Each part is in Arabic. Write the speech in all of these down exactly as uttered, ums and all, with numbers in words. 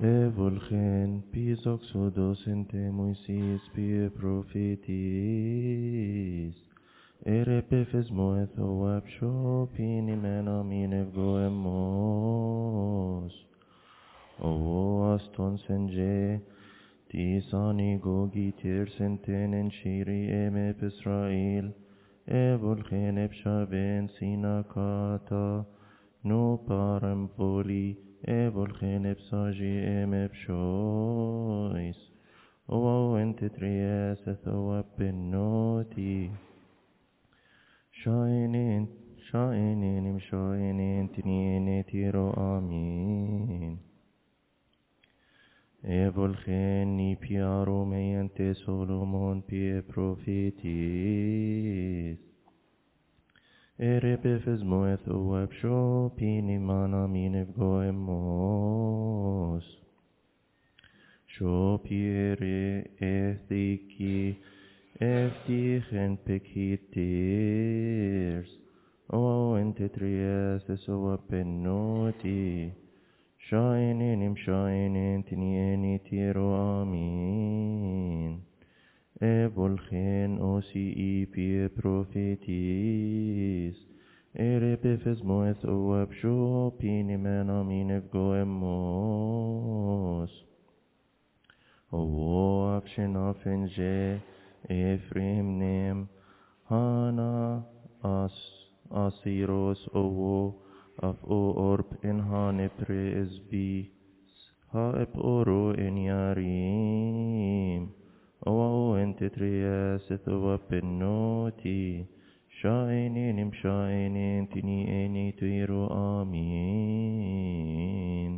Evolgen pisox odos ente Moisis pie prophetis. Erepefes moetho wapsho pini menamin evgoemos. O aston senge tisani gogi tirsenten en shiri emep Israel. Evolgen epshaven sinakata no parempoli. Evolgen epsaji emepshois. O ente tries etho apennoti. Shainin, shainin, im shainin, tiniene tiro amin. Evolgen ni piaro mediante Solomon pie prophetis. Erepefes moetho wapsho pini mana minev goemos. Sho piere ethiki eftichen pekitirs. O ente tries eso apennoti. Shainin im shainin tinieni tiro amin. Evolgen osi pie prophetis. Erepefes moetho wapsho pini mena minev goemos. O afshen afenje Ephraim nem hana as asiros o af o orp in hane presbi ha ep oro in yarim. O ente tries etho apennoti. Shainin im shainin tini eni tuiro amin.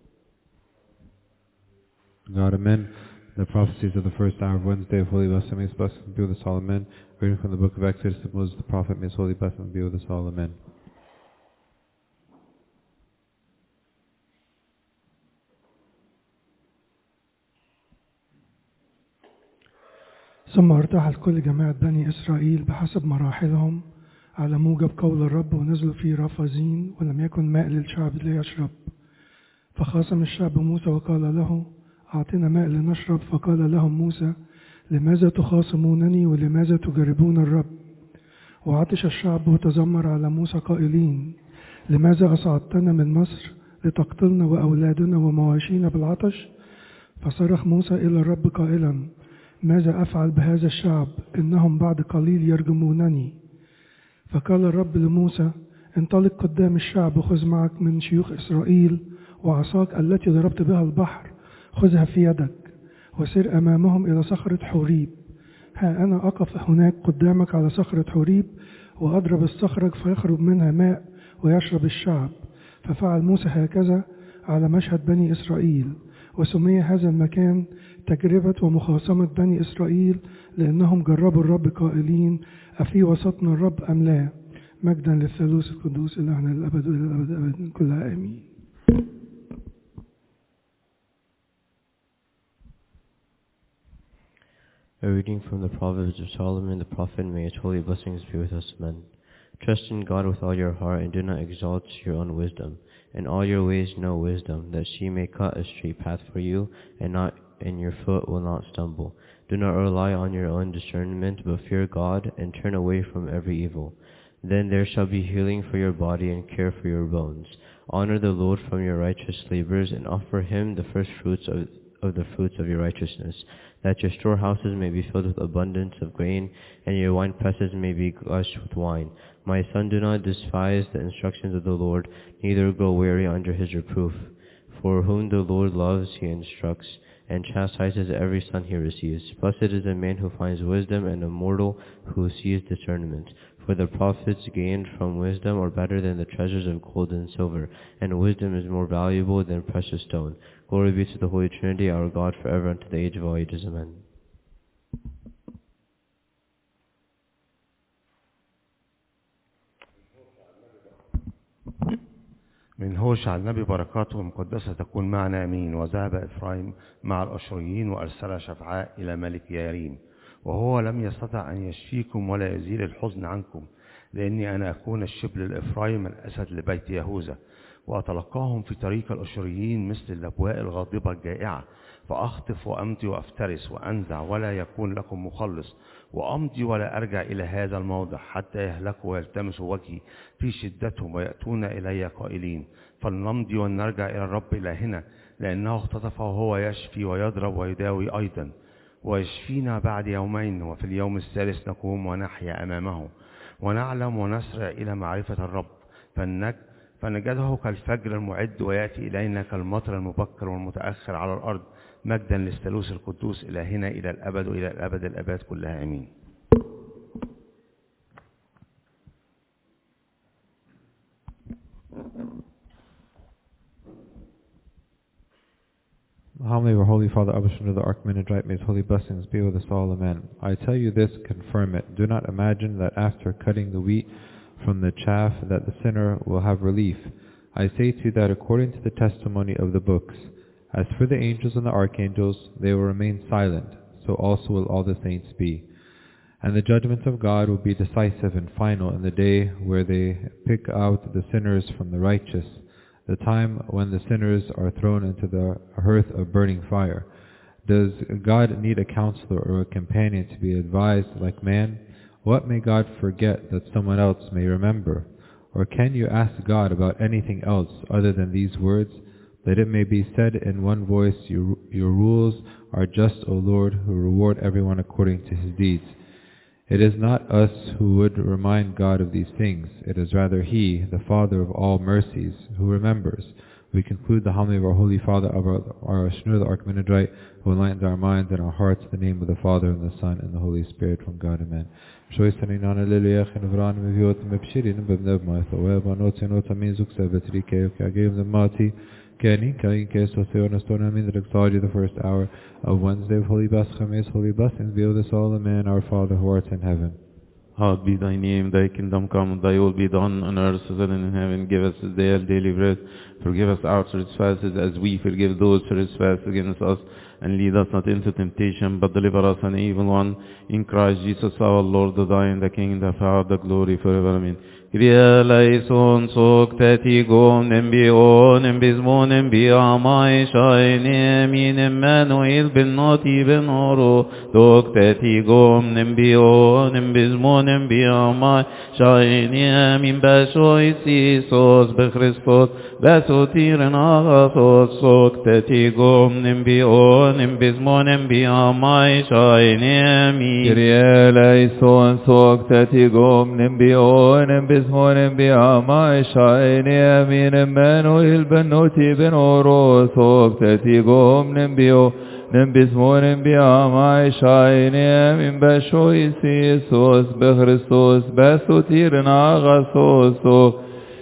God, amen. The prophecies of the first hour of Wednesday of Holy Blessing, may His blessing be with us all, amen. Reading from the book of Exodus to Moses the prophet, may His holy blessing be with us all, amen. ثم ارتحل كل جماعة بني إسرائيل بحسب مراحلهم على موجب قول الرب، ونزلوا في رافزين، ولم يكن ماء للشعب ليشرب. فخاصم الشعب موسى وقال له: أعطنا ماء لنشرب. فقال لهم موسى: لماذا تخاصمونني ولماذا تجربون الرب؟ وعطش الشعب وتذمر على موسى قائلين: لماذا أصعدتنا من مصر لتقتلنا وأولادنا ومواشينا بالعطش؟ فصرخ موسى إلى الرب قائلا: ماذا أفعل بهذا الشعب؟ إنهم بعد قليل يرجمونني. فقال الرب لموسى: انطلق قدام الشعب وخذ معك من شيوخ إسرائيل وعصاك التي ضربت بها البحر، خذها في يدك وسر أمامهم إلى صخرة حوريب. ها أنا أقف هناك قدامك على صخرة حوريب، وأضرب الصخرة فيخرج منها ماء ويشرب الشعب. ففعل موسى هكذا على مشهد بني إسرائيل، وسمي هذا المكان تجربة ومخاصمة بني إسرائيل، لأنهم جربوا الرب قائلين: أفي وسطنا الرب أم لا؟ مجدا للثالوث القدوس إلهنا للأبد وإلى الأبد أبدا كلها آمين. A reading from the Proverbs of Solomon the prophet, may his holy blessings be with us, amen. Trust in God with all your heart, and do not exalt your own wisdom. In all your ways know wisdom, that she may cut a straight path for you, and not and your foot will not stumble. Do not rely on your own discernment, but fear God, and turn away from every evil. Then there shall be healing for your body and care for your bones. Honor the Lord from your righteous labors, and offer him the first fruits of, of the fruits of your righteousness, that your storehouses may be filled with abundance of grain, and your wine presses may be gushed with wine. My son, do not despise the instructions of the Lord, neither grow weary under his reproof. For whom the Lord loves, he instructs, and chastises every son he receives. Blessed is the man who finds wisdom, and a mortal who sees discernment. For the profits gained from wisdom are better than the treasures of gold and silver, and wisdom is more valuable than precious stone. Glory be to the Holy Trinity, our God, forever unto the age of all ages. Amen. من هوشع النبي بركاته المقدسة تكون معنا أمين. وذهب إفرايم مع الأشوريين وأرسل شفعاء إلى ملك ياريم، وهو لم يستطع أن يشفيكم ولا يزيل الحزن عنكم، لأني أنا أكون الشبل لإفرايم الأسد لبيت يهوذا. وأتلقاهم في طريق الأشوريين مثل الأبواء الغاضبة الجائعة، فأخطف وأمضي وأفترس وأنزع ولا يكون لكم مخلص، وأمضي ولا أرجع إلى هذا الموضع حتى يهلكوا ويلتمسوا وجهي في شدتهم ويأتون إلي قائلين فلنمضي ونرجع إلى الرب إلهنا، لأنه اختطف وهو يشفي ويضرب ويداوي أيضا، ويشفينا بعد يومين، وفي اليوم الثالث نقوم ونحيا أمامه ونعلم ونسرع إلى معرفة الرب، فنج فنجده كالفجر المعد ويأتي إلينا كالمطر المبكر والمتأخر على الأرض. مجدا للثالوث القدوس إلهنا إلى الأبد وإلى الأبد الأبد كلها آمين. Homily of our Holy Father Abba Shinra, the Archimandrite, may his holy blessings be with us all, amen. I tell you this, confirm it. Do not imagine that after cutting the wheat from the chaff that the sinner will have relief. I say to you that according to the testimony of the books, as for the angels and the archangels, they will remain silent, so also will all the saints be. And the judgment of God will be decisive and final in the day where they pick out the sinners from the righteous, the time when the sinners are thrown into the hearth of burning fire. Does God need a counselor or a companion to be advised like man? What may God forget that someone else may remember? Or can you ask God about anything else other than these words? That it may be said in one voice, your, your rules are just, O Lord, who reward everyone according to his deeds. It is not us who would remind God of these things. It is rather He, the Father of all mercies, who remembers. We conclude the homily of our Holy Father, of our, our Shneur, the Archimandrite, who enlightens our minds and our hearts in the name of the Father and the Son and the Holy Spirit, from God, amen. Kenny, Kain, Keso, Theon, Stone, Amin, the Exalted, the first hour of Wednesday of Holy Baschamis, Holy Blessings, be with us all, amen, our Father who art in heaven. Hallowed be thy name, thy kingdom come, thy will be done on earth as it is in heaven. Give us this day our daily bread. Forgive us our trespasses as we forgive those who trespass against us. And lead us not into temptation, but deliver us from the evil one. In Christ Jesus our Lord, the thine, the King, the power, the glory forever. Amen. Kyrie eleison, soc tetigom, nembion, nembizmon, nembiamai, shaine, min Emmanuel, ben noti, ben oro, doc tetigom, nembion, nembizmon, nembiamai, shaine, min bashois, Isos, be Christos, basotiren agathos, soc tetigom, nembion, nembizmon, nembiamai, shaine, min. Kyrie eleison, soc tetigom, nembion, nembizmon, Monem bi'amai shayne min Emmanuel ben noti ben oro sof tetigom nembio nembizmonem bi'amai shayne min bashois Isos be Christos basotiren agathos sof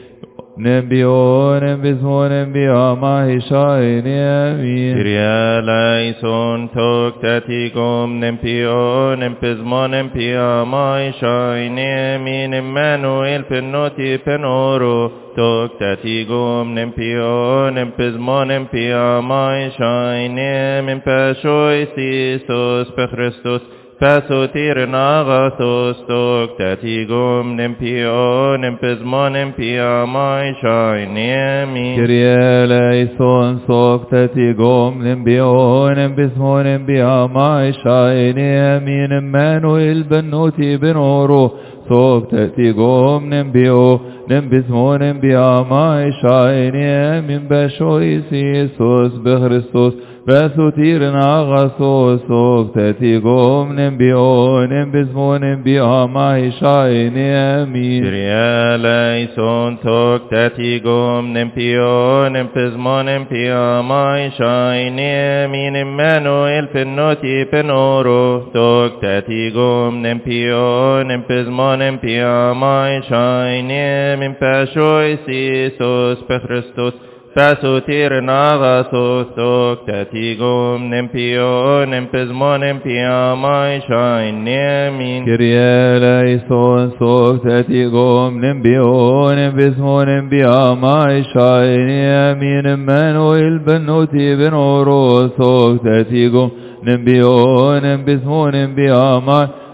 nembio nembizmonem bi'amai shayne min. Kyrie eleison tok tetigom nembio nembizmonem bi'amai shayne min Emmanuel ben noti ben oro tok tetigom nembio nembizmonem bi'amai shayne min bashois Isos be Christos basotiren agathos tok tetigom nembio nembizmonem bi'amai shayne min. Kyrie eleison soc tetigom nembio nembizmonem bi'amai shayne min Emmanuel ben noti ben oro soc tetigom nembio nembizmonem bi'amai shayne min bashois Isos be Christos basotiren agathos soc tetigom nembio nembizmonem bi'amai shayne min. Kyrie eleison tok tetigom nembio nembizmonem bi'amai shayne min Emmanuel ben noti ben oro tok tetigom nembio nembizmonem bi'amai shayne min bashois Isos be Christos basotiren agathos tok tetigom nembio nembizmonem bi'amai shayne min. Kyrie eleison soc tetigom nembio nembizmonem bi'amai shayne min Emmanuel ben noti ben oro soc tetigom nembio nembizmonem bi'amai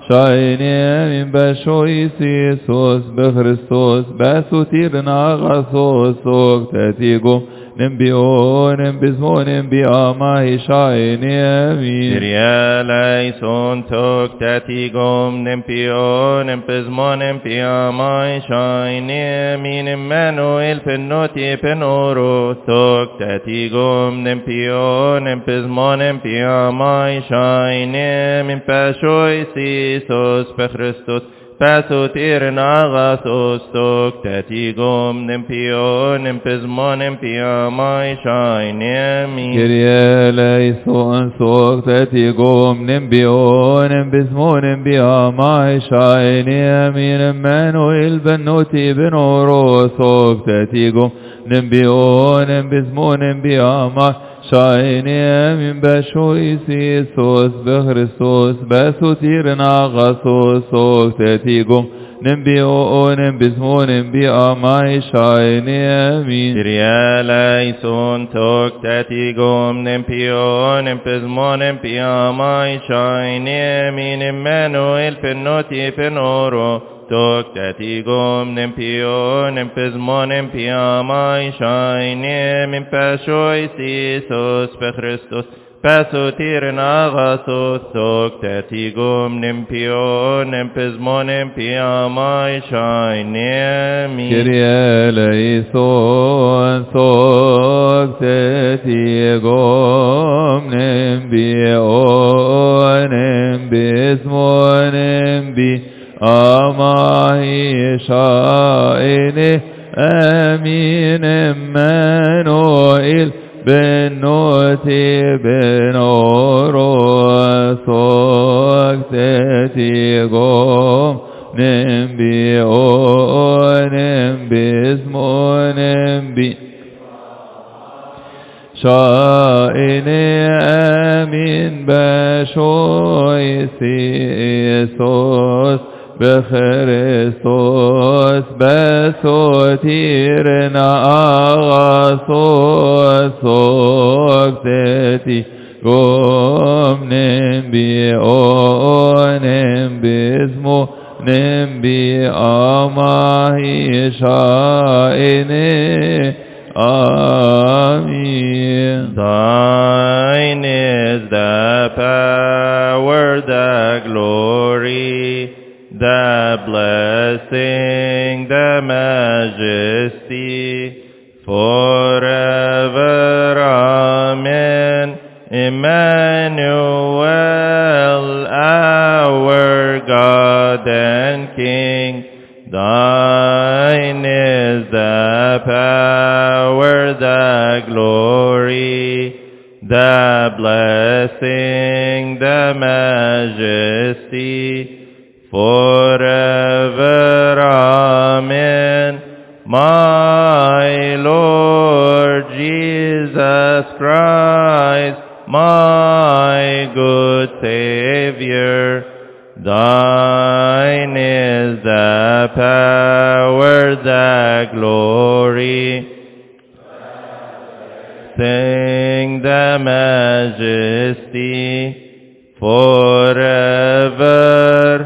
شايني من بشويس يسوس بخريستوس بسوتيرنا غصوص وقتتيقو نمبيون بزمون بأماي شايني أمين Kyrie eleison toktatigom nempion empesmon empiamai shaine min Emmanuel penoti penoro toktatigom nempion empesmon empiamai shaine min pashois Isus pe Christus Pasutirna agathos toktatigom nempion empesmon empiamai shaine min Kyrie eleison toktatigom nempion empesmon empiamai shaine min Emmanuel penoti penoro toktatigom nempion empesmon empiamai شايني من بشويس يسوس بخريستوس بسوتيرنا غصوص وقتتيقم نبيون بزمون بأماي شايني أمين Kyrie eleison toktatigom nempion empesmon empiamai shaine min Emmanuel penoti penoro toktatigom nempion empesmon empiamai shaine min pashois Isus pe Christus Pasutirna agathos toktatigom nempion empesmon empiamai shaine min Kyrie eleison toktatigom nempion empesmon empiamai shaine أمين Emmanuel بنوتي بنورو سوكتتيقوم نمبيون باسمون نمبي شائني أمين بشويس يسوس بخريستوس بسوتيرنا أغاثوس وقتتي قوم نمبيون باسمو نمبي أماهي شائني آمين Thine is the power, the glory, the blessing, the majesty, forever. Amen. Emmanuel, our God and King, thine is the power, the glory, the blessing, the majesty, forever. Amen. My Lord Jesus Christ, my good Savior, thine is the power, the glory, sing the majesty, forever.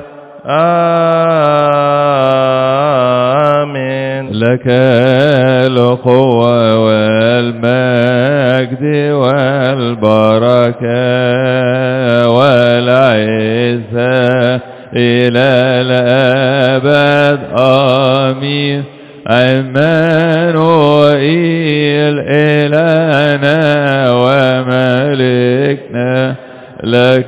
Amen. لك القوة والمجد والبركة والعزة إلى الأبد. آمين. عمانوئيل إلهنا وملكنا، لك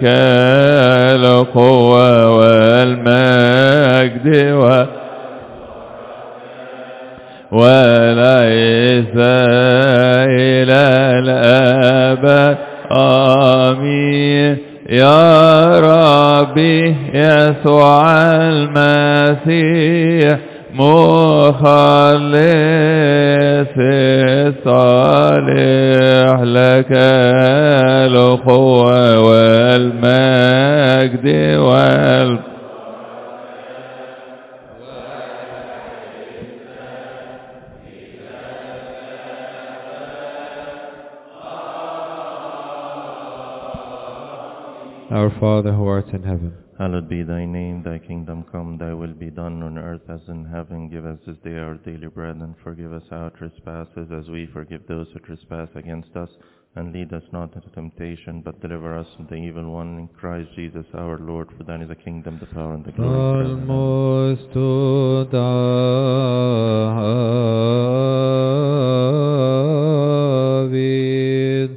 القوة والمجد والعزة إلى الأبد. آمين. يا ربي يسوع المسيح مخلص الصالح، لك القوة والمجد وال Our Father who art in heaven, Hallowed be thy name, thy kingdom come, thy will be done on earth as in heaven. Give us this day our daily bread, and forgive us our trespasses as we forgive those who trespass against us. And lead us not into temptation, but deliver us from the evil one. In Christ Jesus our Lord, for thine is the kingdom, the power, and the glory forever. Salmos tu David,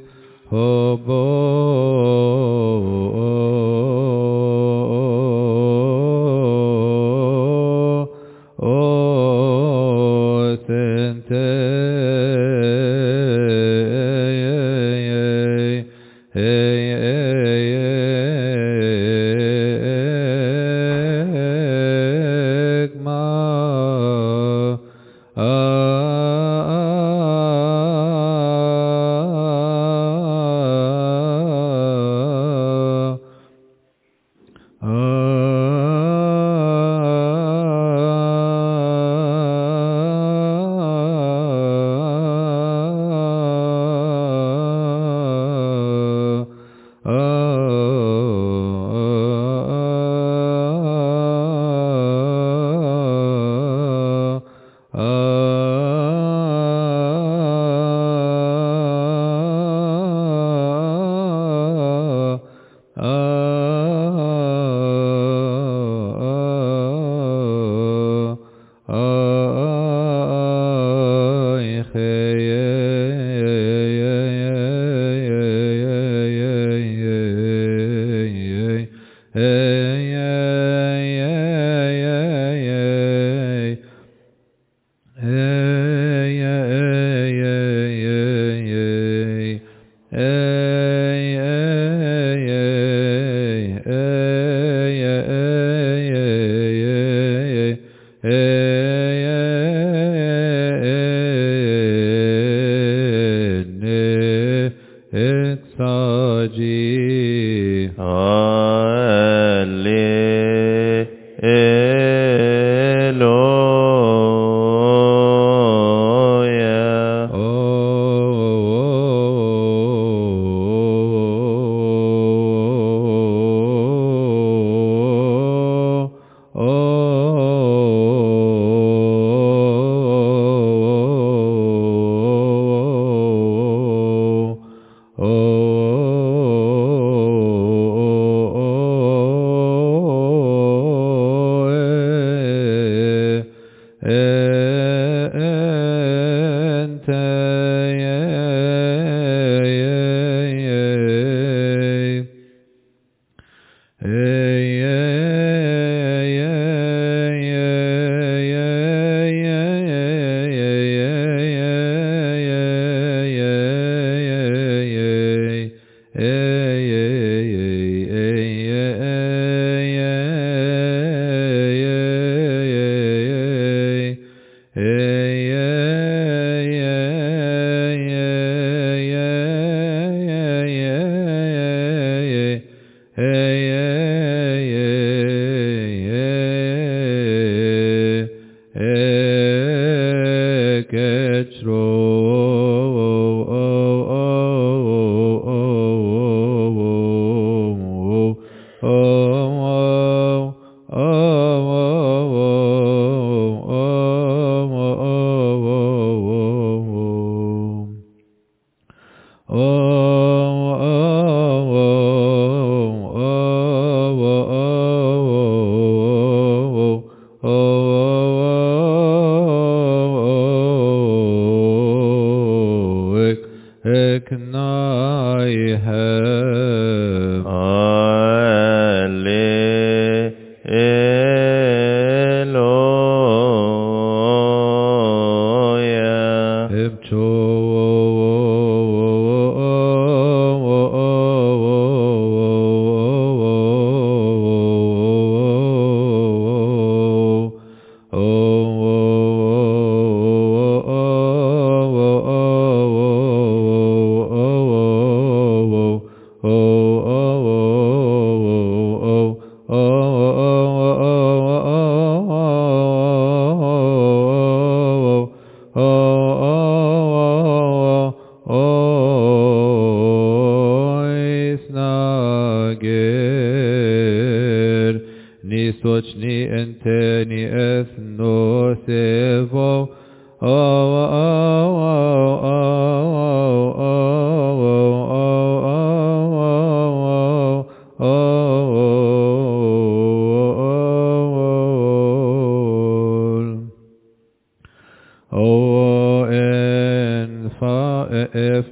Oh Sochni enteni ethnosevo Oh, oh, oh, oh, oh, oh, oh, and if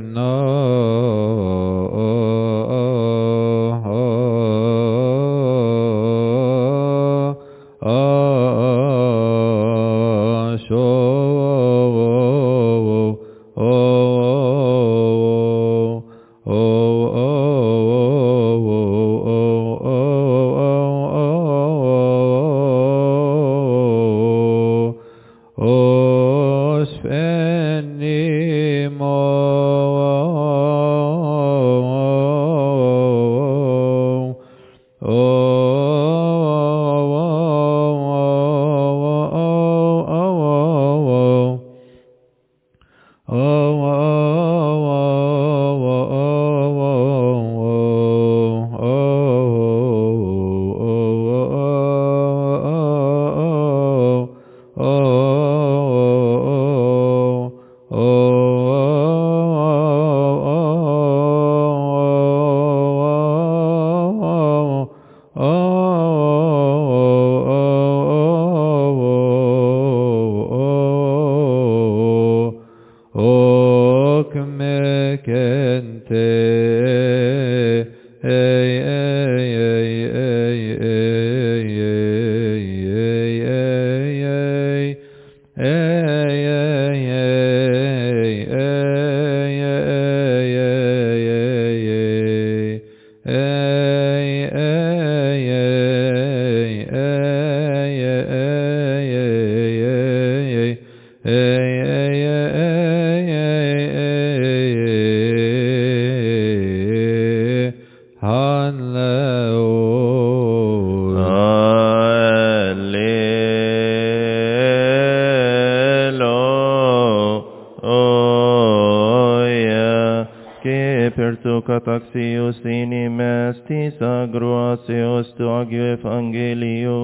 Taxios inimes tis agruaseos tu agio evangelio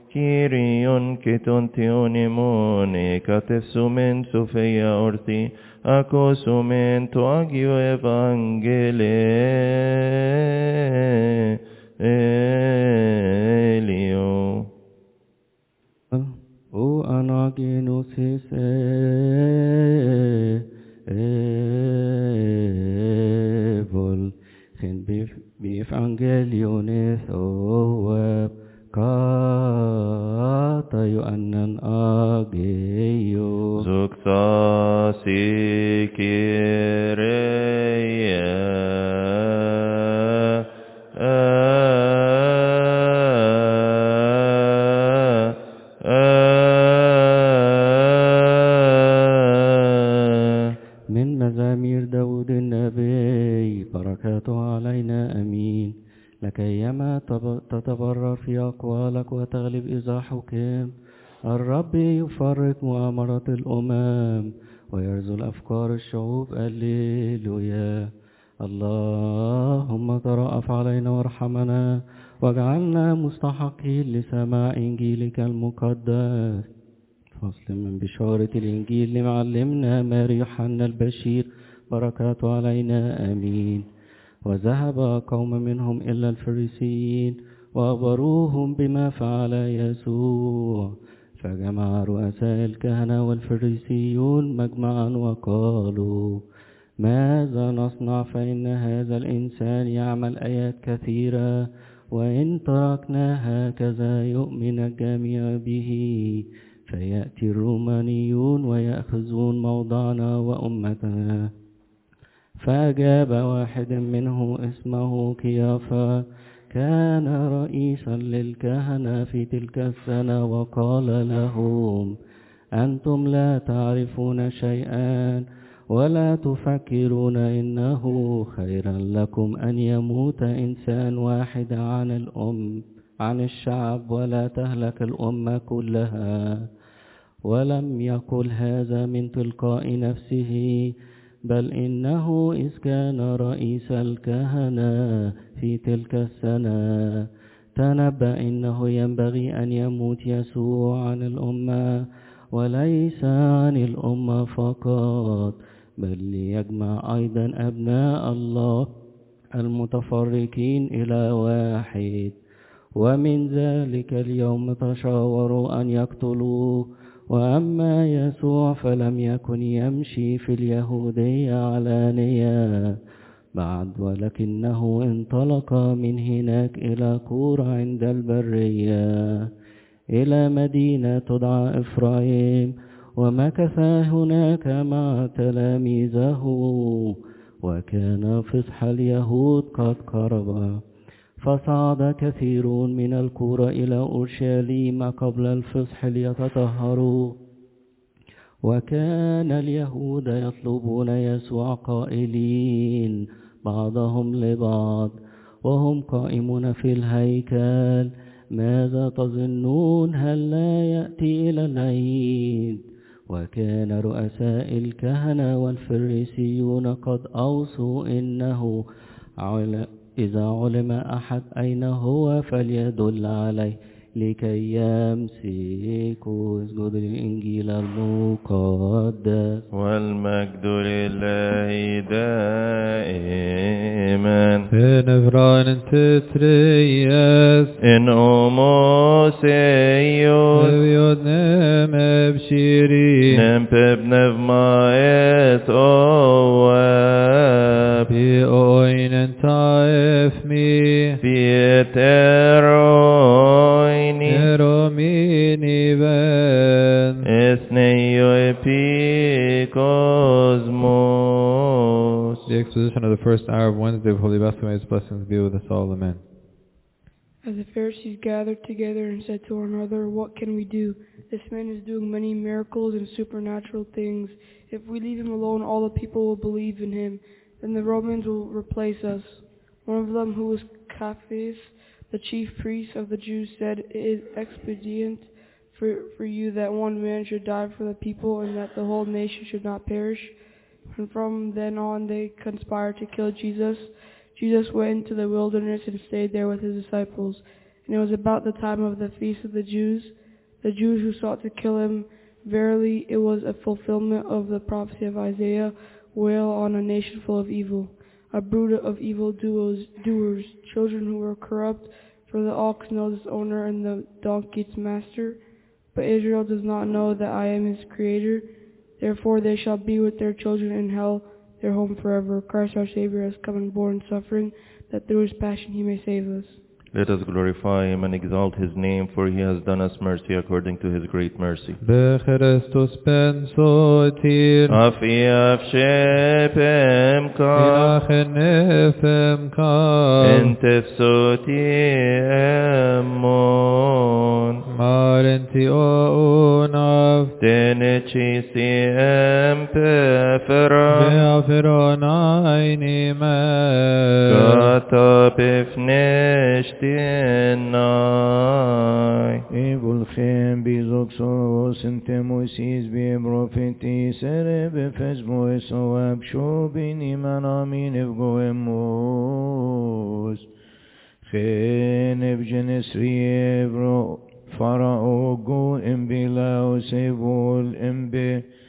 Kyrion ketontionimon ekatefsumen sofeia orti acosumen tu agio evangelio O anagenos ese بإفانجيليون ثواب كاتا يؤنن آجيو زكتا سيكيريا من مزامير داود النبي بركاته علينا أمين لكي يما تتبرر في أقوالك وتغلب إذا حكم الرب يفرق مؤامرة الأمم ويرزل أفكار الشعوب الليلويا اللهم ترأف علينا وارحمنا واجعلنا مستحقين لسماع إنجيلك المقدس فصل من بشارة الإنجيل لمعلمنا ماري يوحنا البشير بركاته علينا آمين وذهب قوم منهم إلى الفريسيين وأخبروهم بما فعل يسوع فجمع رؤساء الكهنة والفريسيون مجمعا وقالوا ماذا نصنع فإن هذا الإنسان يعمل آيات كثيرة وإن تركنا هكذا يؤمن الجميع به فيأتي الرومانيون ويأخذون موضعنا وأمتنا فأجاب واحد منهم اسمه كيافا كان رئيسا للكهنة في تلك السنة وقال لهم أنتم لا تعرفون شيئا ولا تفكرون إنه خيرا لكم أن يموت إنسان واحد عن الأم عن الشعب ولا تهلك الأمة كلها ولم يقل هذا من تلقاء نفسه بل إنه إذ كان رئيس الكهنة في تلك السنة تنبأ إنه ينبغي أن يموت يسوع عن الأمة وليس عن الأمة فقط، بل ليجمع أيضا أبناء الله المتفرقين إلى واحد. ومن ذلك اليوم تشاوروا أن يقتلوه. وأما يسوع فلم يكن يمشي في اليهودية علانية بعد، ولكنه انطلق من هناك إلى كور عند البرية إلى مدينة تدعى إفرايم، ومكث هناك مع تلاميذه. وكان فصح اليهود قد قرب، فصعد كثيرون من القرى إلى أورشليم قبل الفصح ليتطهروا. وكان اليهود يطلبون يسوع قائلين بعضهم لبعض وهم قائمون في الهيكل: ماذا تظنون؟ هل لا يأتي إلى العيد؟ وكان رؤساء الكهنة والفريسيون قد أوصوا إنه إذا علم أحد أين هو فليدل عليه لكي يمسكوا. اسجد للإنجيل المقدس. والمجد لله دائما. Fenefran tetreyes إن أموسيوس Evyodnem ebshiri نمبب نفمايت أواب Bi oinen taefmi بيترويني Eromini ben إثنيو إبيكوزموس. The exposition of the first hour of Wednesday of Holy Baptism, may His blessings be with us all. Amen. As the Pharisees gathered together and said to one another, "What can we do? This man is doing many miracles and supernatural things. If we leave him alone, all the people will believe in him. Then the Romans will replace us." One of them, who was Caiaphas, the chief priest of the Jews, said, "It is expedient for, for you that one man should die for the people and that the whole nation should not perish." And from then on they conspired to kill Jesus. Jesus went into the wilderness and stayed there with his disciples. And it was about the time of the feast of the Jews. The Jews who sought to kill him, verily it was a fulfillment of the prophecy of Isaiah, "Wail on a nation full of evil, a brood of evil doers, doers, children who were corrupt, for the ox knows its owner and the donkey its master. But Israel does not know that I am his creator. Therefore they shall be with their children in hell, their home forever." Christ our Savior has come and borne suffering, that through his passion he may save us. Let us glorify him and exalt his name, for he has done us mercy according to his great mercy. Bechristus ben sotir Afi afshepem ka Ilachen nefem kal entefsoti emmon Marenti o unav tenechisi empefera Beafiron aini men Gata bifneshti Nai. Evulchem bizoksos entemosis bi profeti sere befezmo esoab shobin iman amin evgoemos chen evgenesri evro faraogo embilaos evol embe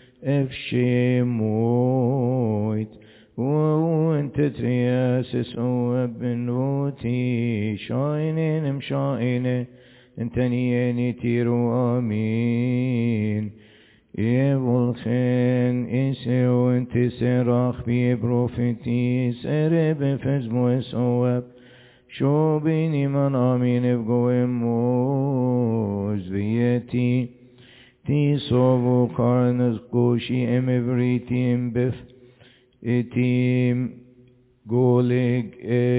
efshemoit وانت ترياسس وابنوتي شاينين مشاينة انتنيني تيرو امين يبولخين إسي وانت سراخ بي بروفيتي سرب فزمو اسواب شو بيني من امين افقو موز بيتي تي صوبو قارنز قوشي ام افريتي ام بف Etim golig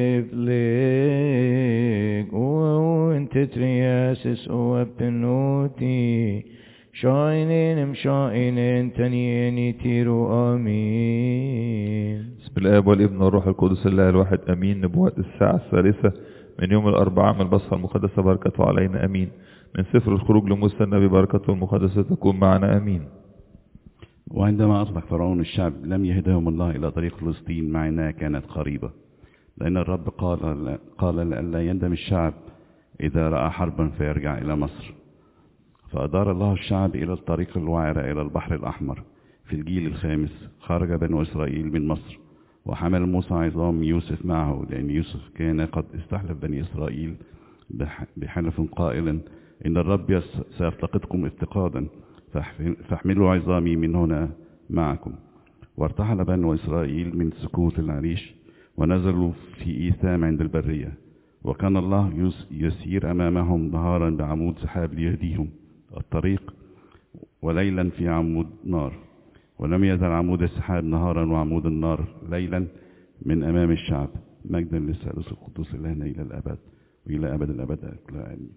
evlig o entetriasis o appenoti شاينين مشاينين تنيني تيرو آمين. بسم الآب والابن والروح القدس الله الواحد أمين. نبوة الساعة الثالثة من يوم الأربعاء من البصرة المقدسة بركته علينا أمين. من سفر الخروج لموسى النبي بركته المقدسة تكون معنا أمين. وعندما أطلق فرعون الشعب لم يهدهم الله إلى طريق فلسطين مع أنها كانت قريبة، لأن الرب قال قال لئلا يندم الشعب إذا رأى حربا فيرجع إلى مصر. فأدار الله الشعب إلى الطريق الوعرة إلى البحر الأحمر. في الجيل الخامس خرج بنو إسرائيل من مصر، وحمل موسى عظام يوسف معه، لأن يوسف كان قد استحلف بني إسرائيل بحلف قائلا إن الرب سيفتقدكم افتقادا، فاحملوا عظامي من هنا معكم. وارتحل بنو إسرائيل من سكوت العريش ونزلوا في إيثام عند البرية، وكان الله يسير أمامهم نهارا بعمود سحاب ليهديهم الطريق، وليلا في عمود نار. ولم يزل عمود السحاب نهارا وعمود النار ليلا من أمام الشعب. مجدا للثالوث القدوس إلهنا إلى الأبد وإلى أبد الأبد آمين.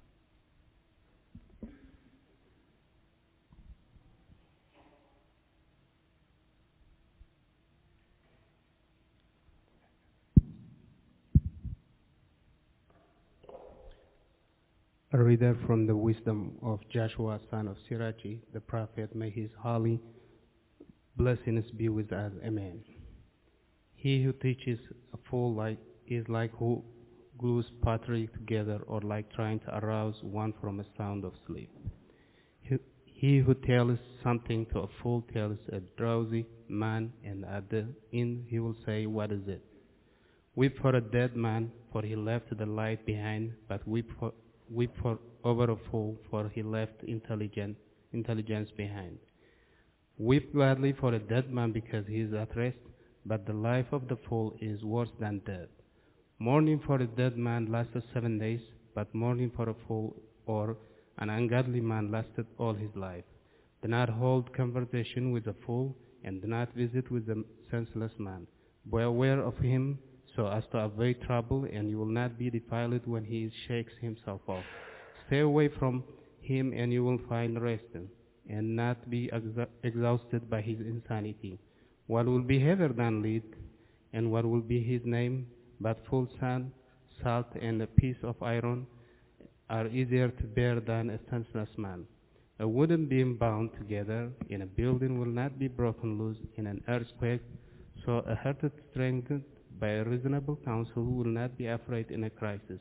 A reader from the wisdom of Joshua, son of Sirachi, the prophet. May his holy blessings be with us. Amen. He who teaches a fool like is like who glues pottery together, or like trying to arouse one from a sound of sleep. He, he who tells something to a fool tells a drowsy man, and at the end he will say, "What is it?" Weep for a dead man, for he left the light behind, but weep for Weep for over a fool, for he left intelligent, intelligence behind. Weep gladly for a dead man, because he is at rest, but the life of the fool is worse than death. Mourning for a dead man lasted seven days, but mourning for a fool or an ungodly man lasted all his life. Do not hold conversation with a fool, and do not visit with a senseless man. Be aware of him, so as to avoid trouble, and you will not be defiled when he shakes himself off. Stay away from him, and you will find rest, and not be exa exhausted by his insanity. What will be heavier than lead, and what will be his name? But full sand, salt, and a piece of iron are easier to bear than a senseless man. A wooden beam bound together in a building will not be broken loose in an earthquake, so a heart strengthened by a reasonable counsel will not be afraid in a crisis.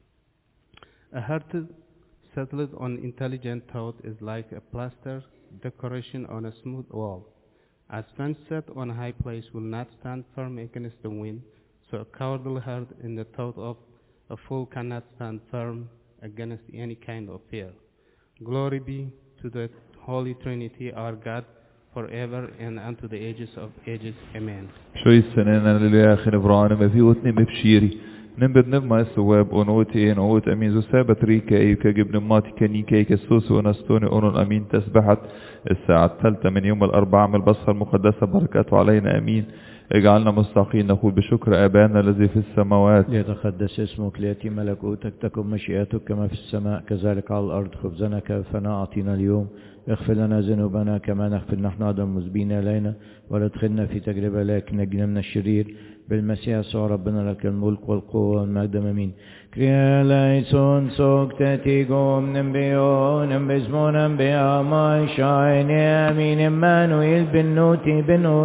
A heart settled on intelligent thought is like a plaster decoration on a smooth wall. A fence set on a high place will not stand firm against the wind, so a cowardly heart in the thought of a fool cannot stand firm against any kind of fear. Glory be to the Holy Trinity, our God, forever and unto the ages of ages. Amen. شوي سنانا للآخر برانا ما في وتني مبشيري نبد نبما الثواب ونوتي نوت أمين زو سابت ريكا إيكا جبن ماتي كنيكا كسوس ونستوني أونون أمين تسبحت الساعة الثالثة من يوم الأربعاء من البصرة المقدسة بركاته علينا أمين. اجعلنا مستحقين نقول بشكر أبانا الذي في السماوات. ليتقدس اسمك، ليأتي ملكوتك، تكن مشيئتك كما في السماء كذلك على الأرض. خبزنا كفنا أعطينا اليوم، اغفر لنا ذنوبنا كما نغفر نحن أيضا المذنبين إلينا، ولا تدخلنا في تجربة لكن نجنا من الشرير. بالمسيح يسوع ربنا لك الملك والقوة والمجد آمين. Kyrie eleison soctetigum nembionum bismonum beamai shaine amin Emmanuel benoti benor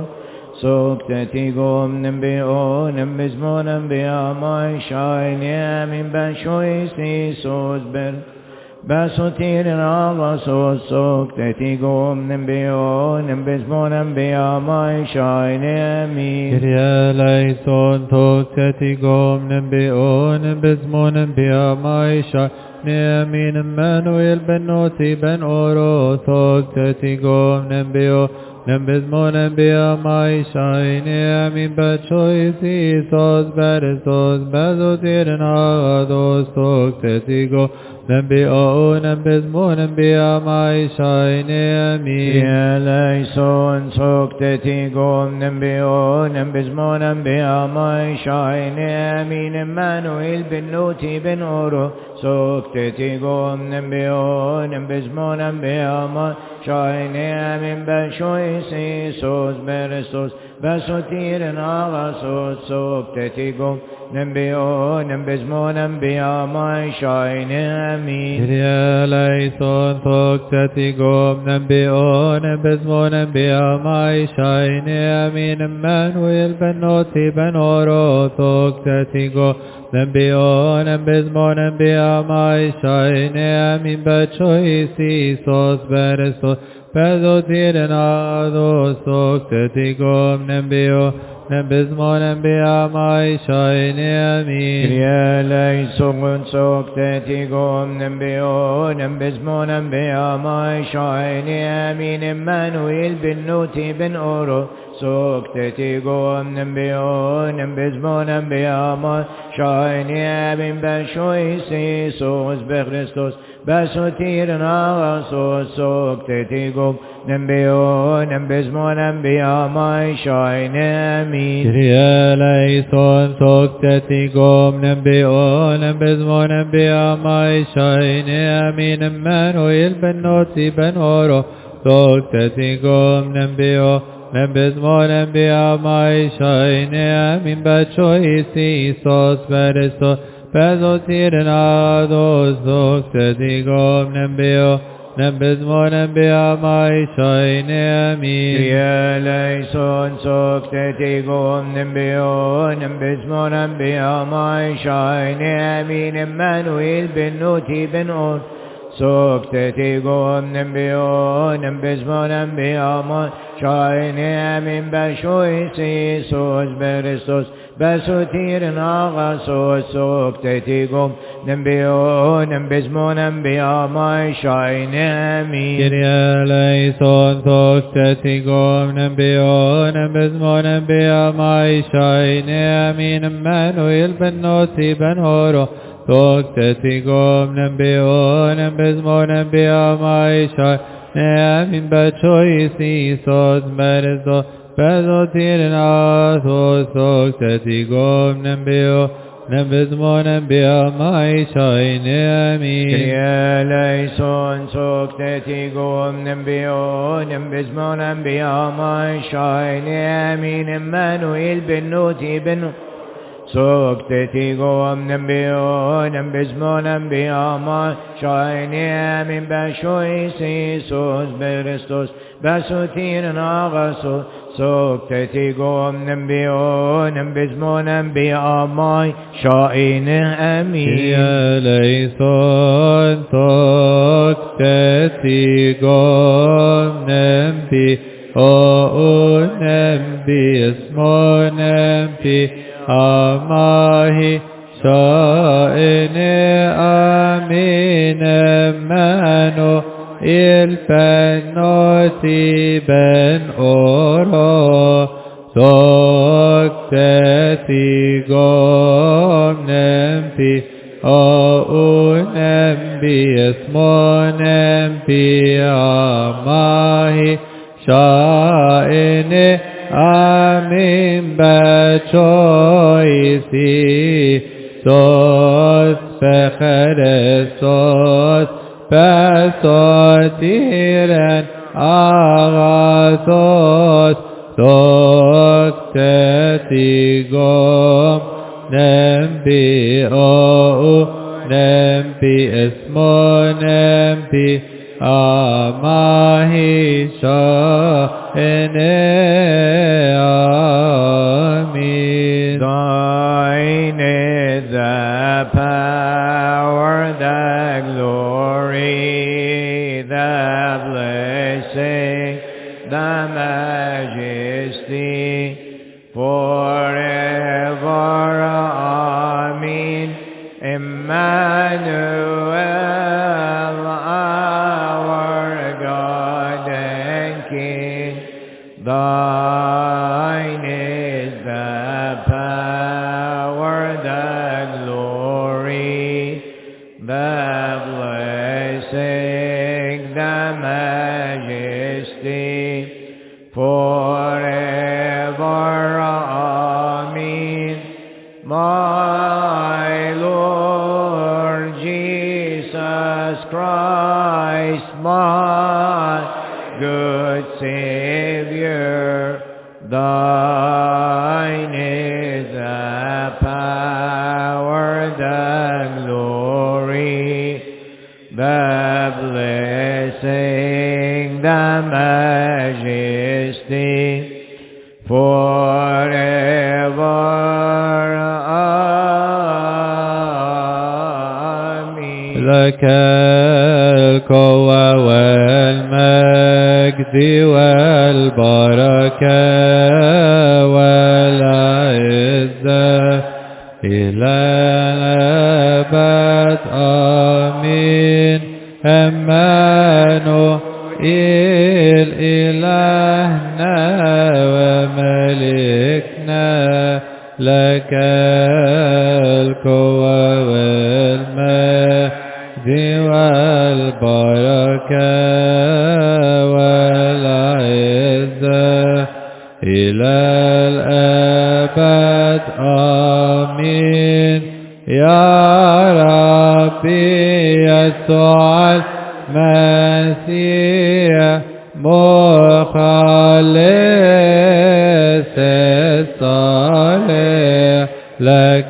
soctetigum nembionum bismonum beamai shaine amin bashois Isus ber basotir agasos soctetigum nembionum bismonum beamai shaine amin. Kyrie eleison soctetigum nembionum bismonum beamai shaine amin Emmanuel benoti ben oro soctetigum nembionum Nembizmonem beamai shaine amin bachois Isos beresos bazotiren agados soctetigo nembionum bizmonem beamai shaine amin. Eleison soctetigum nembionum bizmonem beamai shaine amin Emmanuel benoti ben oro soctetigum nembionum bizmonem beamai shaine amin bachois Isos beresos بسوتير ناغسوس سوكتتيكم نبيو نبزمو نبيا ماي شاين امين كريا ليسون سوكتتيكم نبيو نبزمو نبيا ماي شاين امين امانويل بنوتي بنورو سوكتتيكم نبيو نبزمو نبيا ماي شاين امين بچويسي سوس برسوس بزوتير ناغسوس سوكتتيكم نبيو نبزمو نبيا ماي شاين امين كريا ليسون سوكتتيكم نبيو نبزمو نبيا ماي شاين امين امانويل بنوتي بن اورو سوكتتيكم نبيو نبزمو نبيا ماي شاين امين بشويسي سوس بخريستوس بسوتير ناغسوس سوكتتيكم نبيو نبزمو نبيا ماي شاين امين كريا ليسون سوكتتيكم نبيو نبزمو نبيا ماي شاين امين امانويل بنوتي بن اورو سوكتتيكم نبيو نبزمو نبيا ماي شاين امين بچويسي سوس برسوس بزوتير ناغسوس سوكتتيكم نبيو نبزمو نبيا ماي شاين امين كريا ليسون سوكتتيكم نبيو نبزمو نبيا ماي شاين امين امانويل بنوتي بن اورو سوكتتيكم نبيو نبزمو نبيا ماي شاين امين بشويسي سوس برسوس بسوتير ناغسوس سوكتتيكم نبيو نبزمو نبيا ماي شاين امين كريا ليسون سوكتتيكم نبيو نبزمو نبيا ماي شاين امين امانويل بنوتي بن اورو سوكتتيكم نبيو نبزمو نبيا ماي شاين امين بچويسي سوس برسوس بزوتير ناغسوس سوكتتيكم نبيو نبزمو نبيا ماي شاين امين كريا ليسون سوكتتيكم نبيو نبزمو نبيا ماي شاين امين امانويل بنوتي بن سوكتتيكم نبيو نبزمو نبيا ماي شاين امين بشويسي سوس برستوس بسوتير ناغسوس سوكتتيكم نبيو نبزمو نبيا ماي شاين امين كريا ليسون سوكتتيكم نبيو نبزمو نبيا ماي شاين امين امانو البنوتي بن اورو سوكتتيكم نبي او نبي اسمو نبي ماي شاين امين بچويسي سوس بخرسوس بسوتيرن آغاسوس سوكتتيكم نبي او نبي اسمو نبي آماهي شاين آمين Thine is the power, the glory, the blessing, the majesty, forever. Amen. Emmanuel, our God and King, thine is the power, the glory, the blessing, the majesty, forever. Amen. My Lord Jesus Christ, my good Savior, the power, the glory, the blessing, the majesty, forever. Amen. لك القوة والمجد والبركة والعزة إلى الأبد. آمين. عمانوئيل إلهنا وملكنا، لك القوة والمجد والبركة والعزة إلى الأبد. آمين. يا ربي يسوع المسيح مخلص الصالح، لك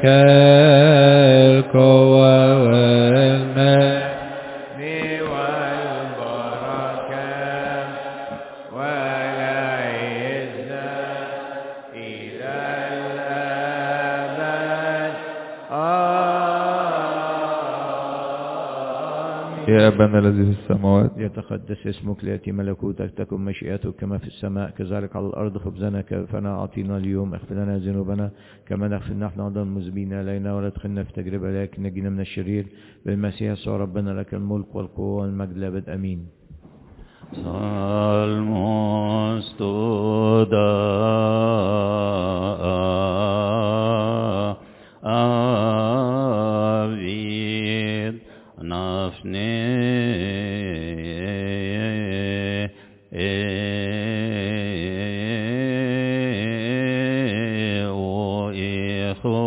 القوة والمجد والبركة والعزة إلى الأبد. آمين. يا أبانا الذي في السماوات، يتقدس اسمك، ليأتي ملكوتك، تكن مشيئتك كما في السماء كذلك على الأرض. خبزنا كفنا أعطينا اليوم، اغفر لنا ذنوبنا كما نغفر نحن أيضا المذنبين إلينا، ولا تدخلنا في تجربة لكن نجينا من الشرير. بالمسيح يسوع ربنا، لك الملك والقوة والمجد للأبد. آمين. Salmos toda avid nafne o icho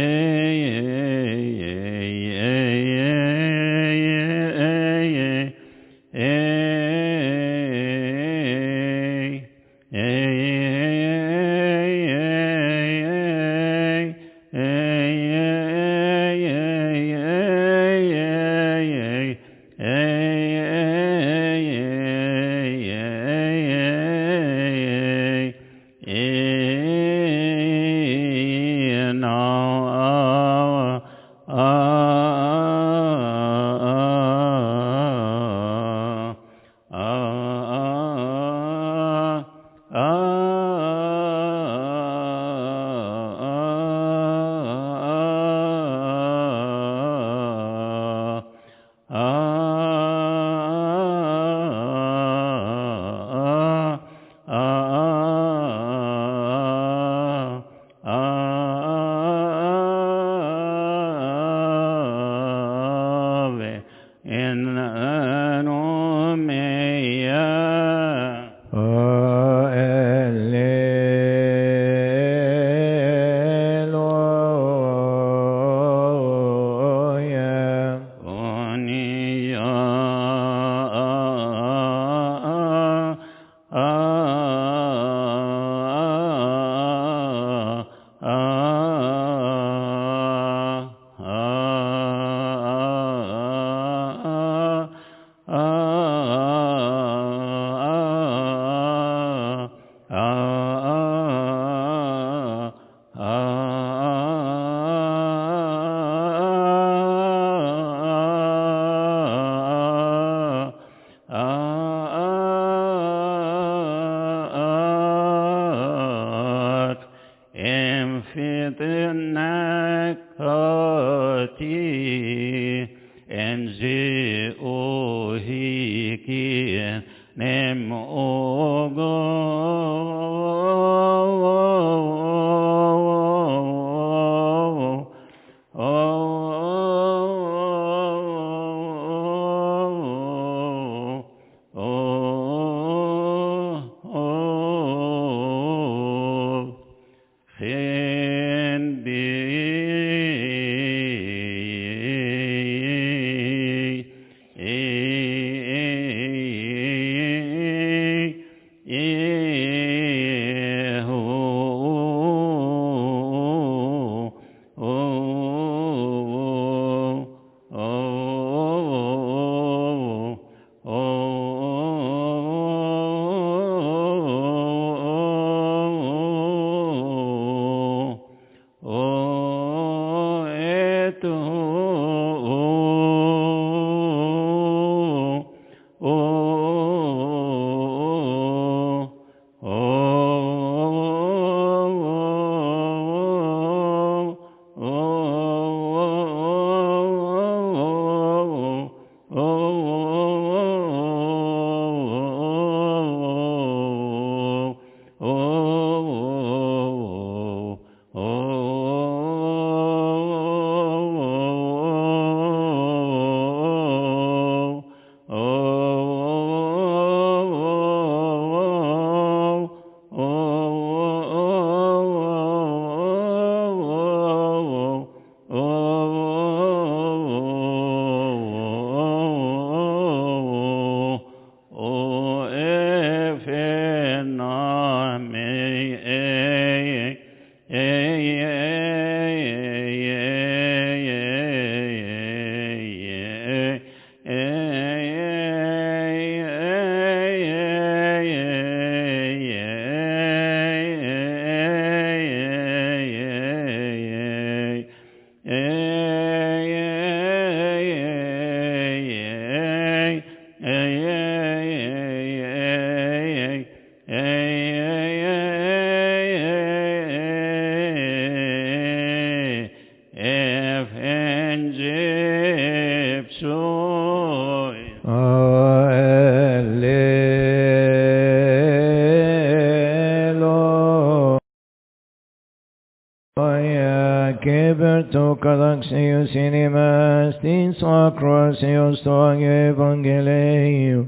Keberto Calaxius Inimas, Tin Sacros Eos Toag Evangelium,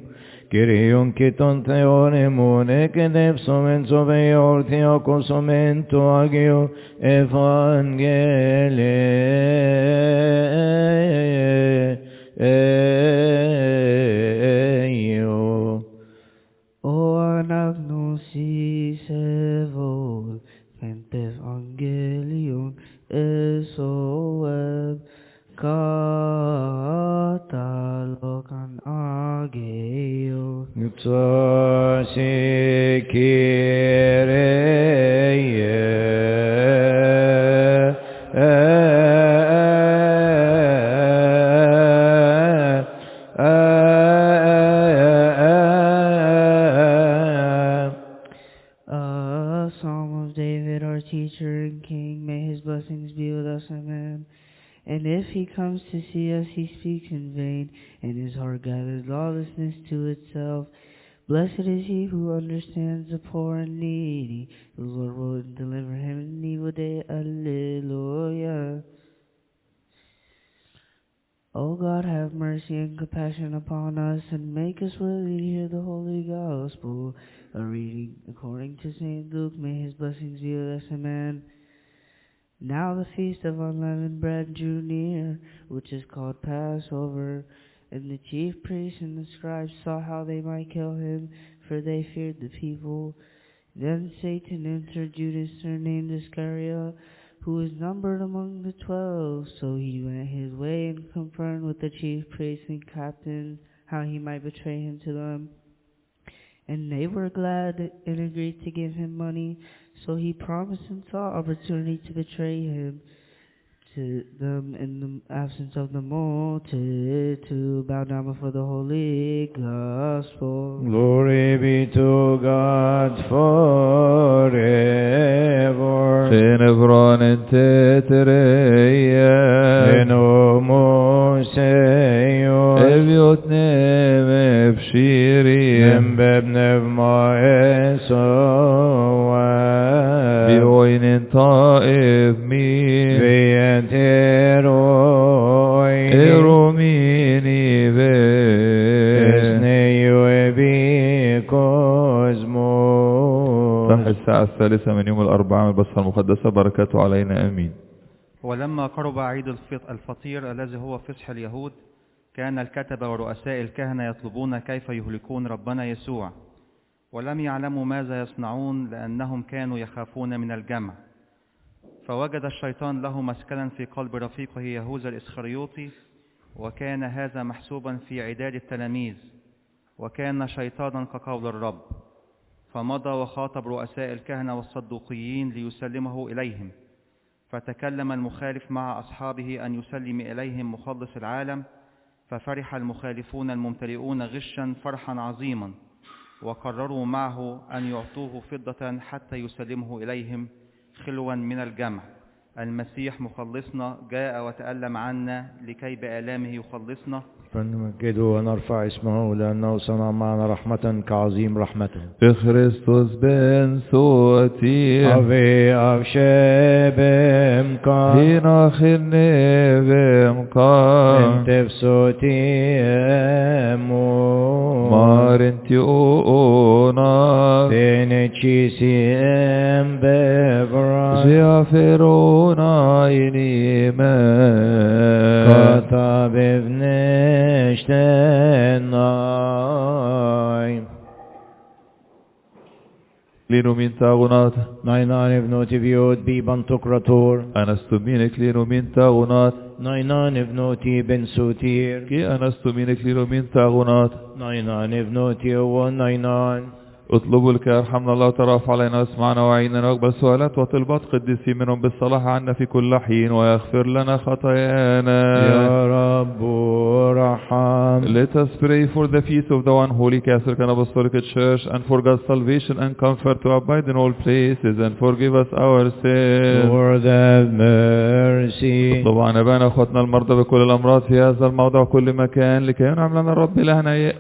Kyrion kiton theonemon ekedepsomen soveor theokosomen to agio evangelio. O anagnosis evol, pentes angelion esoeb, katalogan ageo. Nupsasi A Psalm of David, our teacher and king, may his blessings be with us, amen. And if he comes to see us, he speaks in vain, and his heart gathers lawlessness to itself. Blessed is he who understands the poor and needy. The Lord will deliver him in evil day. Alleluia. O God, have mercy and compassion upon us, and make us worthy to hear the holy gospel. A reading according to Saint Luke, may his blessings be with us, amen. Now the feast of unleavened bread drew near, which is called Passover. And the chief priests and the scribes saw how they might kill him, for they feared the people. Then Satan entered Judas, surnamed Iscariot, who was numbered among the twelve. So he went his way and confirmed with the chief priests and captains how he might betray him to them. And they were glad and agreed to give him money. So he promised and sought opportunity to betray him to them in the absence of the multitude, to bow down before the holy gospel. Glory be to God forever. Tenebron en tetereia. Enomo Señor. Eviot neve pshirim. Nembeb nevma esoa. Bioinin taev min. Vient eroi. Eromini ve. Esneu ebi cosmo. صح الساعة الثالثة من يوم الأربعاء من البصرة المقدسة، بركاته علينا أمين. ولما قرب عيد الفطير الذي هو فصح اليهود، كان الكتبة ورؤساء الكهنة يطلبون كيف يهلكون ربنا يسوع، ولم يعلموا ماذا يصنعون لأنهم كانوا يخافون من الجمع. فوجد الشيطان له مسكنا في قلب رفيقه يهوذا الإسخريوطي، وكان هذا محسوبا في عداد التلاميذ، وكان شيطانا كقول الرب. فمضى وخاطب رؤساء الكهنة والصدوقيين ليسلمه إليهم. فتكلم المخالف مع أصحابه أن يسلم إليهم مخلص العالم، ففرح المخالفون الممتلئون غشا فرحا عظيما، وقرروا معه أن يعطوه فضة حتى يسلمه إليهم خلوا من الجمع. المسيح مخلصنا جاء وتألم عنا لكي بآلامه يخلصنا. فنمجده ونرفع اسمه لأنه صنع معنا رحمة كعظيم رحمته. بخريستوس بن صوتي أبي أفشي بمكا هنا خلني بمكا انت بصوتي أمو مارنتي أونا تنشي سي أم ببرا زيافرون عيني ما كتب ابنشتناي لينو من تاغونات ناينان ابنوتي بيوت بي بنتقرطور أنستمينك لينو من تاغونات ناينان ابنوتي بن سوتير كي أنستمينك لينو من تاغونات ناينان ابنوتي هو ناينان اطلبوا لك يرحمنا الله وترافع علينا واسمعنا وعيننا واقبل سؤالات وطلبات قديسي منهم بالصلاح عنا في كل حين ويغفر لنا خطايانا يا رب رحم. Let us pray for the feast of the one holy Catholic and Apostolic Church and for God's salvation and comfort to abide in all places and forgive us our sins. Lord have mercy. اطلبوا عن ابائنا واخواتنا المرضى بكل الامراض في هذا الموضع وكل مكان لكي ينعم لنا الرب إلهنا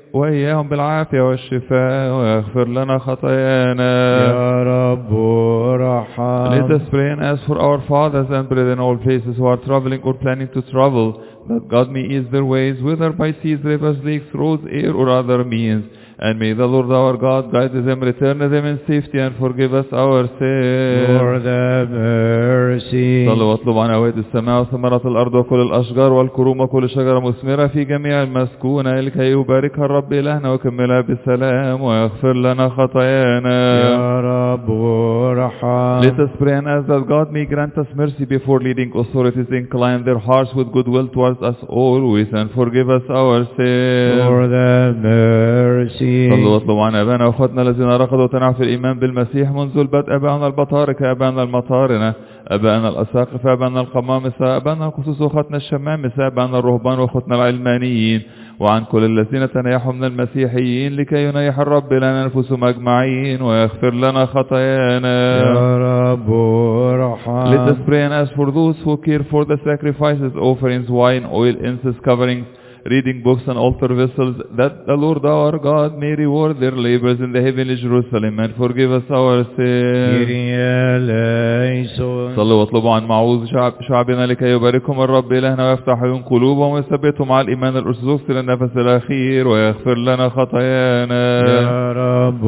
وإياهم بالعافية والشفاء ويغفر لنا خطايانا. يا رب ارحم. Let us pray and ask for our fathers and brethren in all places who are traveling or planning to travel, that God may ease their ways, whether by seas, rivers, lakes, roads, air, or other means. And may the Lord our God guide them, return them in safety, and forgive us our sins. Lord have mercy. صلوا واطلبوا عن أواد السماء وثمرات الأرض وكل الأشجار والكروم وكل شجرة مثمرة في جميع المسكونة لكي يباركها الرب إلهنا ويكملها بالسلام ويغفر لنا خطايانا. يا رب ارحم. Let us pray and ask that God may grant us mercy before leading authorities, incline their hearts with goodwill towards us always, and forgive us our sins. Lord have mercy. صلوا واطلبوا عن أبانا وأخواتنا الذين رقدوا وتنعوا في الإيمان بالمسيح منذ البدء، أبانا البطاركة، أبانا المطارنة، أبانا الأساقفة، أبانا القمامسة، أبانا الخصوص وأخواتنا الشمامسة، أبانا الرهبان وأخواتنا العلمانيين، وعن كل الذين تنيحوا من المسيحيين، لكي ينيح الرب لنا أنفسهم أجمعين ويغفر لنا خطايانا. يا رب ارحم. Let us pray and ask for those who care for the sacrifices, offerings, wine, oil, incense, coverings, reading books and altar vessels, that the Lord our God may reward their labors in the heavenly Jerusalem and forgive us our sins. صلوا واطلبوا عن معوذ شعب شعبنا لكي يباركهم الرب إلهنا ويفتح عيون قلوبهم ويثبتهم على الإيمان الأرثوذكسي للنفس الأخير ويغفر لنا خطايانا. يا رب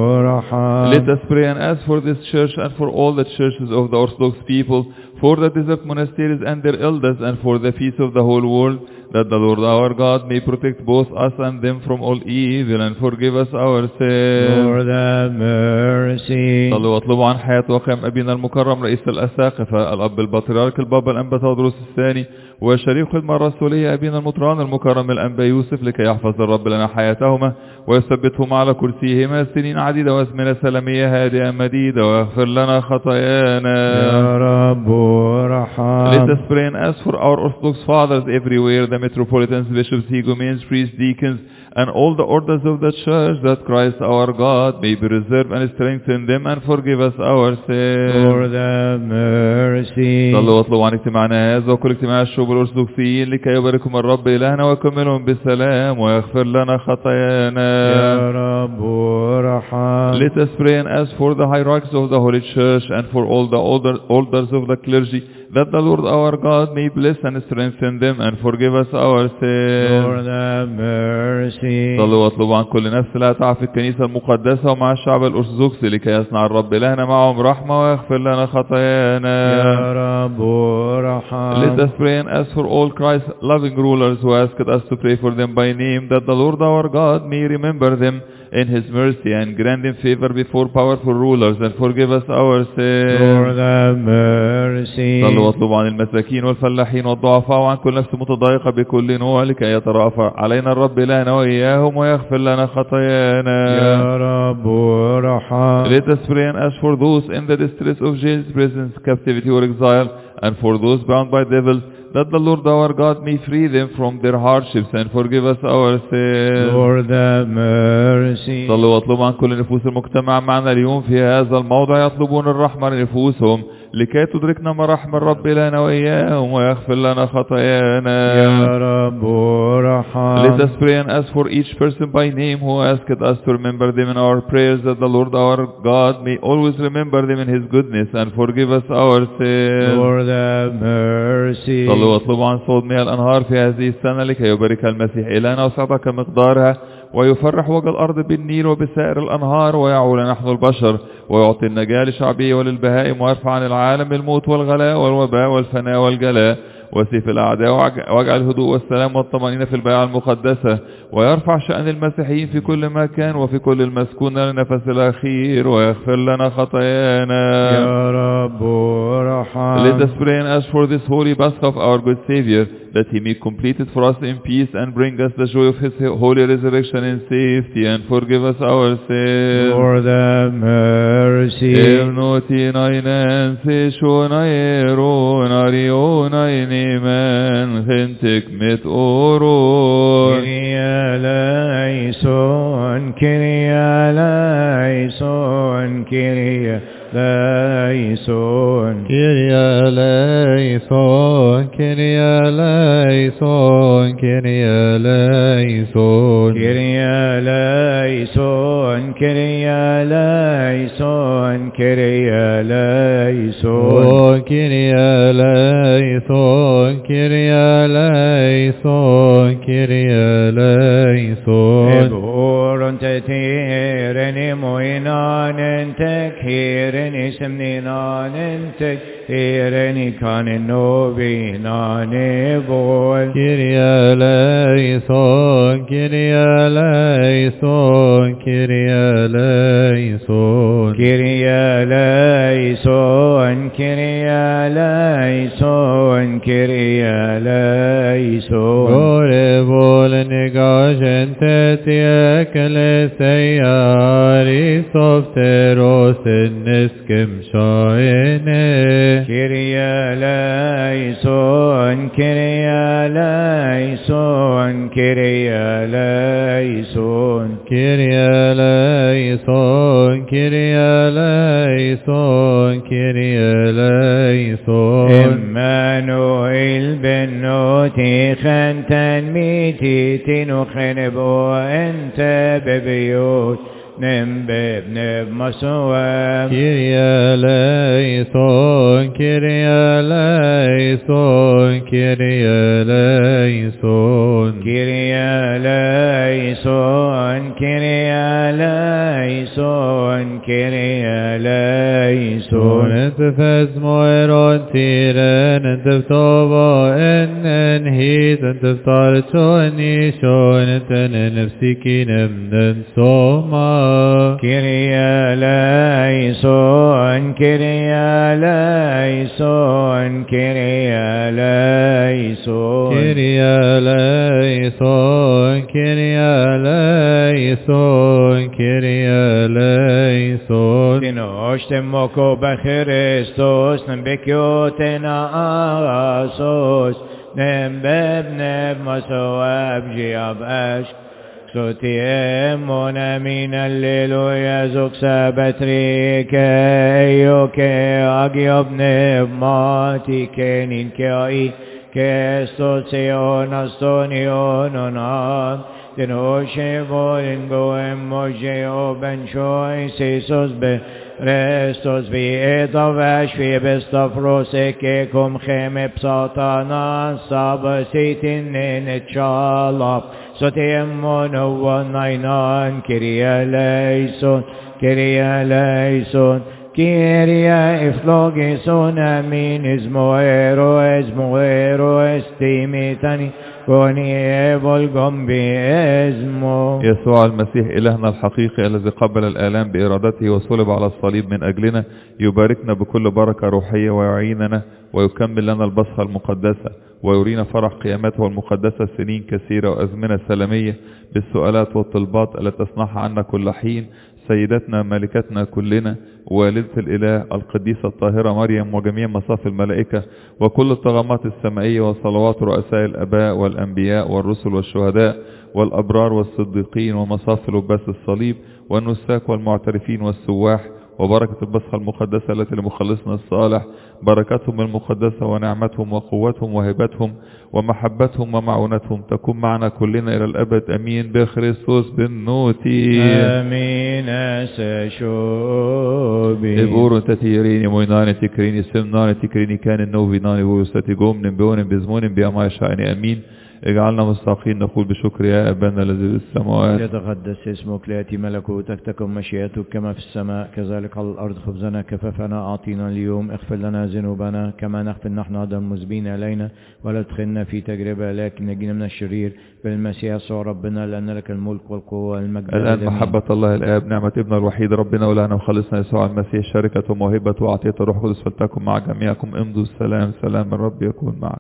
ارحم. Let us pray and ask for this church and for all the churches of the Orthodox people, for the desert monasteries and their elders, and for the feast of the whole world, that the Lord our God may protect both us and them from all evil and forgive us our sins. Lord have mercy. صلوا واطلبوا عن حياة وقيام أبينا المكرم رئيس الأساقفة الأب البطريرك البابا الأنبا تودروس الثاني وشريك الخدمة الرسولية أبينا المطران المكرم الأنبا يوسف، لكي يحفظ الرب لنا حياتهما ويثبتهما على كرسيهما سنين عديدة وأزمنة سلامية هادئة مديدة ويغفر لنا خطايانا. يا رب ارحم. Let us pray and ask for our Orthodox fathers everywhere, the metropolitans, bishops, hegumens, priests, deacons, and all the orders of the church, that Christ our God may preserve and strengthen them and forgive us our sins. Lord have mercy. صلوا واطلبوا عن اجتماعنا هذا وكل اجتماع الشعوب الأرثوذكسيين، لكي يباركهم الرب إلهنا ويكملهم بالسلام ويغفر لنا خطايانا. يا رب ارحم. Let us pray and ask for the hierarchs of the Holy Church and for all the older, elders of the clergy, that the Lord our God may bless and strengthen them and forgive us our sins. Lord have mercy. صلوا واطلبوا عن كل نفس لا تعرف الكنيسة المقدسة ومع الشعب الأرثوذكسي، لكي يصنع الرب إلهنا معهم رحمة ويغفر لنا خطايانا. يا رب ارحم. Let us pray and ask for all Christ's loving rulers who asked us to pray for them by name, that the Lord our God may remember them in His mercy and grant them favor before powerful rulers and forgive us our sins. Lord have mercy. صلوا واطلبوا عن المساكين والفلاحين والضعفاء وعن كل نفس متضايقة بكل نوع، لكي يترافع علينا الرب إلهنا وإياهم ويغفر لنا خطايانا. يا رب ارحم. Let us pray and ask for those in the distress of jails, prisons, captivity or exile, and for those bound by devils, that the Lord our God may free them from their hardships and forgive us our sins. Lord have mercy. صلوا واطلبوا عن كل نفوس المجتمع معنا اليوم في هذا الموضع، يطلبون الرحمة لنفوسهم، لكي تدركنا مراحم الرب إلهنا وإياهم ويغفر لنا خطايانا. يا رب ارحم. Let us pray and ask for each person by name who asked us to remember them in our prayers, that the Lord our God may always remember them in His goodness and forgive us our sins. Lord have mercy. صلوا واطلبوا عن صوت مياه الأنهار في هذه السنة، لكي يبارك المسيح إلهنا وسعتك مقدارها ويفرح وجه الأرض بالنيل وبسائر الأنهار ويعول نحن البشر ويعطي النجاة لشعبه وللبهائم ويرفع عن العالم الموت والغلاء والوباء والفناء والجلاء وسيف الأعداء واجعل الهدوء والسلام والطمأنينة في البيعة المقدسة ويرفع شأن المسيحيين في كل مكان وفي كل المسكون للنفس الأخير ويغفر لنا خطايانا. يا رب ارحم. Let us pray and ask for this holy Pascha of our good Savior, that He may complete it for us in peace and bring us the joy of His holy resurrection in safety and forgive us our sins. Lord have mercy. Men gentik met oron. Kyrie eleison, Kyrie eleison, Kyrie ليسون Kyrie eleison, Kyrie eleison, Kyrie eleison. Kyrie eleison, Kyrie eleison, Kyrie eleison. Oh, Kyrie eleison, Kyrie eleison, Kyrie eleison. Eborun tetireni moinanen tekhireni semninanen tekhireni kanen novinane bol. Kyrie eleison, Kyrie eleison, Kyrie eleison. Kyrie eleison, Kyrie eleison, Kyrie eleison. Gore vol negajente tie ecclesia Arisopteros neskem shaene. Kyrie eleison, Kyrie eleison, Kyrie eleison. Kyrie eleison, Kyrie eleison, Kyrie eleison. Emmanuel benoti خنتن ميتي نخنبو انت ببيوت نمبب نب مسوام. Kyrie eleison, Kyrie eleison, Kyrie eleison. Kyrie eleison, Kyrie eleison, Kyrie eleison. Entefes moeron tiren, enteftova ennen hit, enteftar toni shon, entenen nefsikinem nen soma. Kyrie eleison, Kyrie eleison, Kyrie eleison. Kyrie eleison, Kyrie eleison, Kyrie eleison. Dinoshtem moko b'Christos, nembekyoten asos, nembeb neb masoab jiab ash. Sotiem mon amin alleluia zok sabatrike eyoke agiob neb mati kenin kai kestos eon astonion onam. Denoshe volen goem moje oben shoy sesos be restos vi etavash vi bestafros eke kom cheme psatana sabasitin nenechalap. Sotiem mono vanainan Kyrie eleison, Kyrie eleison, Kyrie eflogison amin esmoero esmoero estimitani كوني volgom باسمه. يسوع المسيح إلهنا الحقيقي الذي قبل الآلام بإرادته وصلب على الصليب من أجلنا يباركنا بكل بركة روحية ويعيننا ويكمل لنا البصخة المقدسة ويرينا فرح قيامته المقدسة سنين كثيرة وأزمنة سلامية بالسؤالات والطلبات التي تصنعها عنا كل حين. سيدتنا ملكتنا كلنا والدة الإله القديسة الطاهرة مريم وجميع مصاف الملائكة وكل الطغمات السمائية وصلوات رؤساء الأباء والأنبياء والرسل والشهداء والأبرار والصديقين ومصاف لباس الصليب والنساك والمعترفين والسواح وبركة البصخة المقدسة التي لمخلصنا الصالح بركتهم المقدسة ونعمتهم وقوتهم وهبتهم ومحبتهم ومعونتهم تكون معنا كلنا إلى الأبد أمين بخريستوس بالنوتي أمين أسشوبي إبورو تتيريني مويناني تكريني سمناني تكريني كان النوفي ناني ويستي قوم نبيون بزمون بأما يشاءني أمين اجعلنا مستحقين نقول بشكر يا أبانا الذي في السماوات يتقدس اسمك ليأتي ملكوتك تكن مشيئتك كما في السماء كذلك على الأرض خبزنا كفافنا أعطينا اليوم اغفر لنا ذنوبنا كما نغفر نحن أيضا المذنبين إلينا ولا تدخلنا في تجربة لكن نجينا من الشرير بالمسيح يسوع ربنا لأن لك الملك والقوة والمجد الآن محبة الله الآب نعمة ابن الوحيد ربنا ولنا وخلصنا يسوع المسيح شركة وموهبة وعطية الروح القدس فلتكن مع جميعكم امضوا السلام سلام الرب يكون معكم.